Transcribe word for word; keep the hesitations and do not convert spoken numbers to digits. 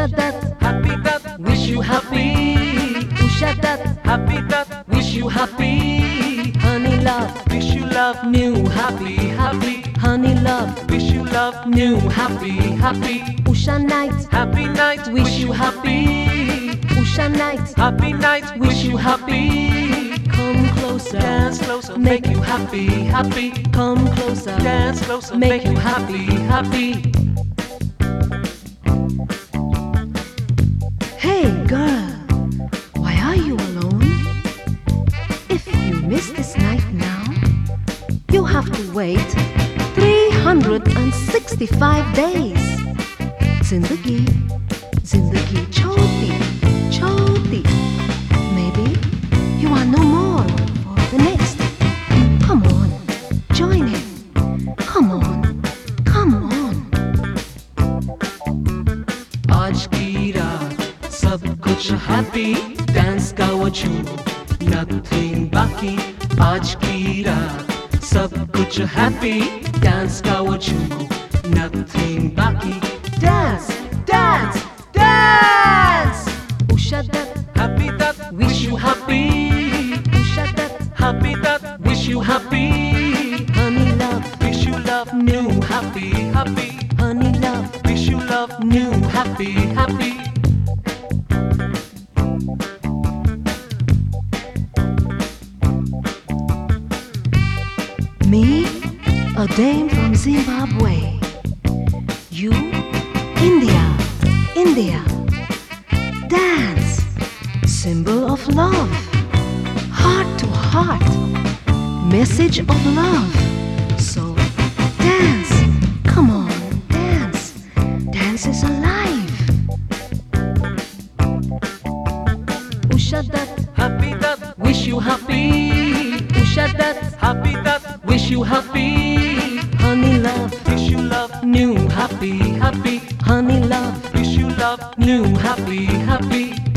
Usha dat, happy that, wish you happy. Usha dat, happy that, wish you happy. Honey love, wish you love, new happy, happy, honey love, wish you love, new happy, happy, Usha night, happy night, wish you happy. Usha night, happy night, wish you happy. Come closer, dance closer, make make you happy, happy, come closer, dance closer, make you happy, happy. Hey girl, why are you alone? If you miss this night now, you have to wait three hundred sixty-five days. Zindagi, zindagi choti, choti. Maybe you are no more for the next. Come on, join in. Come on, come on. आज की रात सब कुछ happy, dance का वो छू, nothing बाकी. आज की रात सब कुछ happy, dance का वो छू, nothing बाकी. Dance, dance, dance. Usha dat, happy that, wish you happy. Usha dat, happy that, wish you happy. Honey love, wish you love, new happy, happy, honey love, wish you love, new happy, happy. Me, a dame from Zimbabwe. You, India, India. Dance, symbol of love. Heart to heart, message of love. So dance, come on, dance. Dance is alive. Usha dat, Happy that, wish you happy. Usha dat, happy that, wish you happy. Honey love, wish you love, new happy, happy, honey love, wish you love, new happy, happy.